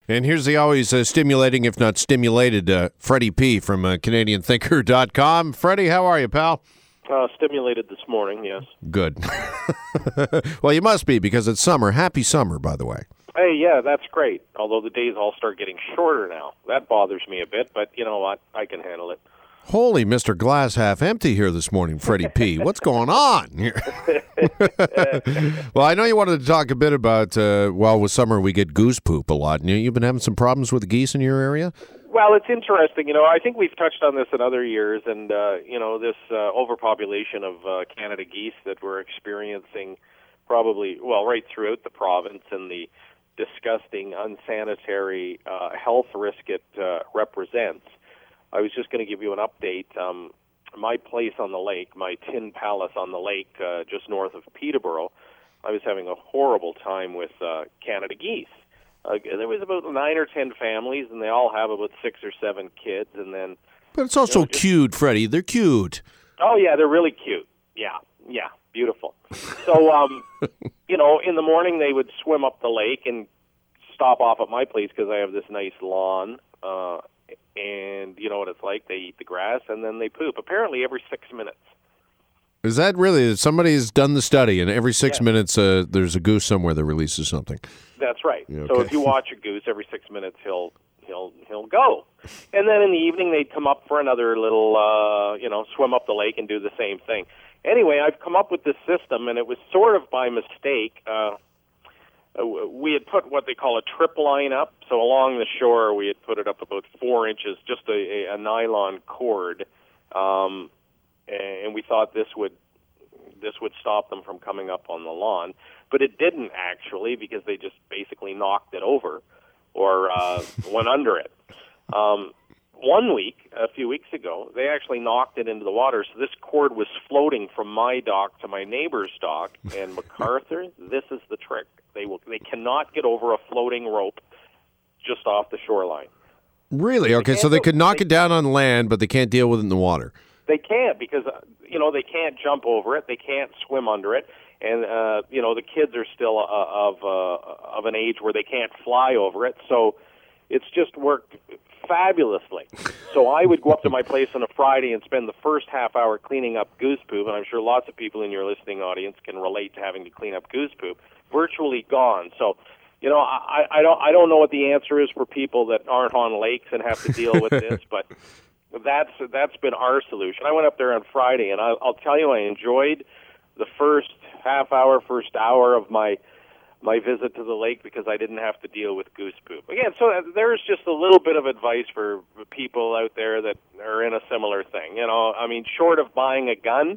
And here's the always stimulating, if not stimulated, Freddie P. from CanadianThinker.com. Freddie, how are you, pal? Stimulated this morning, yes. Good. Well, you must be, because it's summer. Happy summer, by the way. Hey, yeah, that's great. Although the days all start getting shorter now. That bothers me a bit, but you know what? I can handle it. Holy Mr. Glass half empty here this morning, Freddie P. What's going on here? Well, I know you wanted to talk a bit about, with summer we get goose poop a lot. And you've been having some problems with the geese in your area? Well, it's interesting. You know, I think we've touched on this in other years, and, this overpopulation of Canada geese that we're experiencing probably, right throughout the province, and the disgusting, unsanitary health risk it represents. I was just going to give you an update. My place on the lake, my Tin Palace on the lake just north of Peterborough, I was having a horrible time with Canada geese. There was about 9 or 10 families, and they all have about 6 or 7 kids. And then, but it's also cute, Freddie. They're cute. Oh, yeah, they're really cute. Yeah, beautiful. So, in the morning they would swim up the lake and stop off at my place because I have this nice lawn. And you know what it's like. They eat the grass, and then they poop, apparently every 6 minutes. Is that really? Somebody's done the study, and every 6 minutes there's a goose somewhere that releases something. That's right. Okay. So if you watch a goose, every 6 minutes he'll go. And then in the evening they'd come up for another little, swim up the lake and do the same thing. Anyway, I've come up with this system, and it was sort of by mistake. We had put what they call a trip line up. So along the shore, we had put it up about 4 inches, just a nylon cord, and we thought this would stop them from coming up on the lawn. But it didn't actually, because they just basically knocked it over or went under it. 1 week, a few weeks ago, they actually knocked it into the water. So this cord was floating from my dock to my neighbor's dock. And MacArthur, this is the trick. They cannot get over a floating rope just off the shoreline. Really? Okay, so they could knock it down on land, but they can't deal with it in the water. They can't because, they can't jump over it. They can't swim under it. And, the kids are still of an age where they can't fly over it. So it's just worked fabulously. So I would go up to my place on a Friday and spend the first half hour cleaning up goose poop, and I'm sure lots of people in your listening audience can relate to having to clean up goose poop. Virtually gone. So, I don't know what the answer is for people that aren't on lakes and have to deal with this, but that's been our solution. I went up there on Friday, and I'll tell you, I enjoyed the first hour of my visit to the lake because I didn't have to deal with goose poop. Again, so there's just a little bit of advice for people out there that are in a similar thing. Short of buying a gun,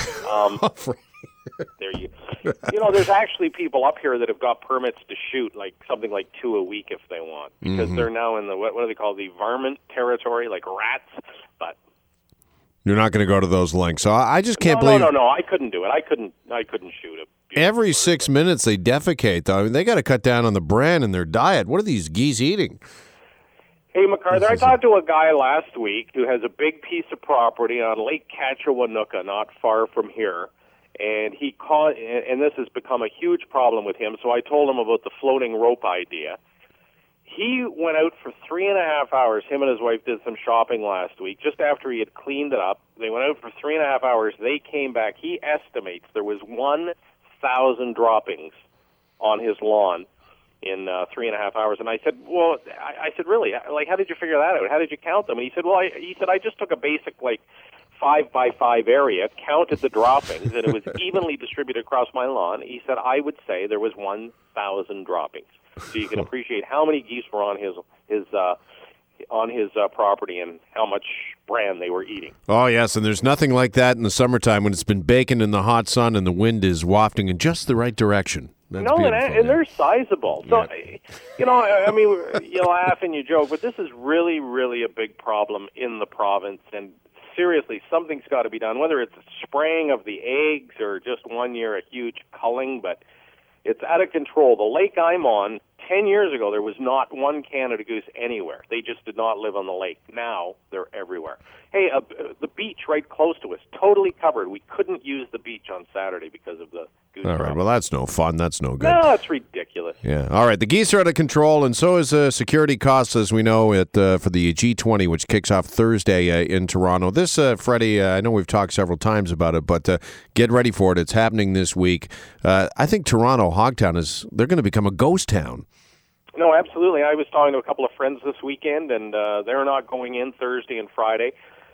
there's actually people up here that have got permits to shoot something like 2 a week if they want, because they're now in the, what do they call, the varmint territory, like rats, but you're not going to go to those lengths. So I just can't believe. No, I couldn't do it. I couldn't shoot it. Every 6 minutes they defecate, though. I mean, they got to cut down on the bran in their diet. What are these geese eating? Hey, MacArthur, I talked to a guy last week who has a big piece of property on Lake Catchawanooka, not far from here, and and this has become a huge problem with him, so I told him about the floating rope idea. He went out for 3.5 hours. Him and his wife did some shopping last week. Just after he had cleaned it up, they went out for 3.5 hours. They came back. He estimates there was 1,000 droppings on his lawn in 3.5 hours. And I said, well, I said, really? How did you figure that out? How did you count them? And he said, well, I just took a basic, 5x5 area, counted the droppings, and it was evenly distributed across my lawn. He said, I would say there was 1,000 droppings. So you can appreciate how many geese were on his property and how much bran they were eating. Oh, yes, and there's nothing like that in the summertime when it's been baking in the hot sun and the wind is wafting in just the right direction. That's and they're sizable. So, you laugh and you joke, but this is really, really a big problem in the province, and seriously, something's got to be done, whether it's spraying of the eggs or just one year a huge culling, but it's out of control. The lake I'm on, 10 years ago, there was not one Canada goose anywhere. They just did not live on the lake. Now they're everywhere. Hey, the beach right close to us, totally covered. We couldn't use the beach on Saturday because of the goose. All right, problem. well, that's no fun. That's no good. No, that's ridiculous. Yeah. All right. The geese are out of control, and so is security costs, as we know, for the G20, which kicks off Thursday in Toronto. This, Freddie, I know we've talked several times about it, but get ready for it. It's happening this week. I think Toronto, Hogtown, they're going to become a ghost town. No, absolutely. I was talking to a couple of friends this weekend, and they're not going in Thursday and Friday.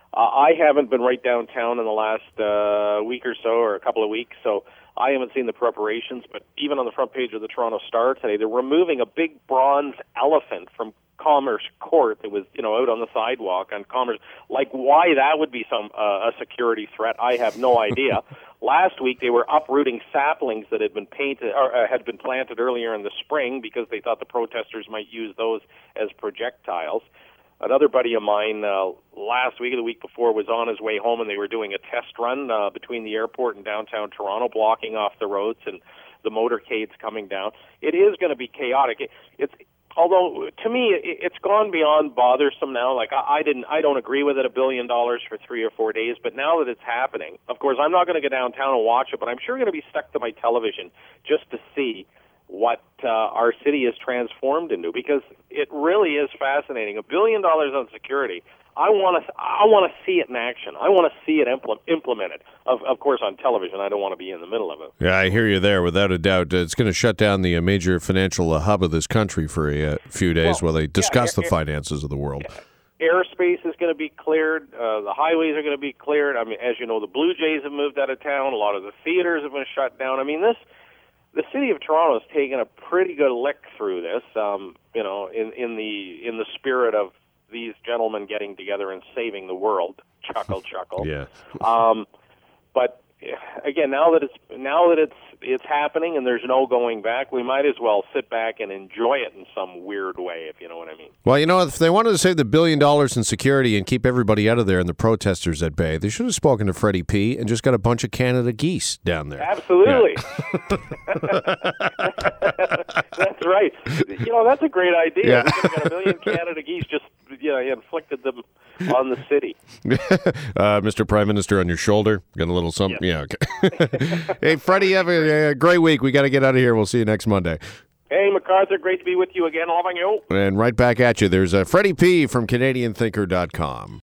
I haven't been right downtown in the last week or so, or a couple of weeks, so I haven't seen the preparations. But even on the front page of the Toronto Star today, they're removing a big bronze elephant from Commerce Court that was, out on the sidewalk on Commerce. Like, why that would be a security threat, I have no idea. Last week, they were uprooting saplings that had been had been planted earlier in the spring because they thought the protesters might use those as projectiles. Another buddy of mine last week or the week before was on his way home, and they were doing a test run between the airport and downtown Toronto, blocking off the roads and the motorcades coming down. It is going to be chaotic. Although to me it's gone beyond bothersome now. Like I don't agree with it, $1 billion for 3 or 4 days. But now that it's happening, of course I'm not going to go downtown and watch it, but I'm sure going to be stuck to my television just to see what our city is transformed into, because it really is fascinating. $1 billion on security. I want to see it in action. I want to see it implemented. Of course, on television, I don't want to be in the middle of it. Yeah, I hear you there, without a doubt. It's going to shut down the major financial hub of this country for a few days while they discuss the finances of the world. Airspace is going to be cleared. The highways are going to be cleared. I mean, as you know, the Blue Jays have moved out of town. A lot of the theaters have been shut down. I mean, the city of Toronto has taken a pretty good lick through this, in the spirit of these gentlemen getting together and saving the world. Chuckle, chuckle. Yeah. But again, now that it's happening and there's no going back, we might as well sit back and enjoy it in some weird way, if you know what I mean. Well, if they wanted to save the $1 billion in security and keep everybody out of there and the protesters at bay, they should have spoken to Freddie P. and just got a bunch of Canada geese down there. Absolutely. Yeah. That's right. That's a great idea. Yeah. We could have got 1 million Canada geese, just inflicted them on the city. Mr. Prime Minister, on your shoulder. Got a little something? Yep. Yeah, okay. Hey, Freddie, have a great week. We got to get out of here. We'll see you next Monday. Hey, MacArthur, great to be with you again. Loving you. And right back at you. There's Freddie P. from CanadianThinker.com.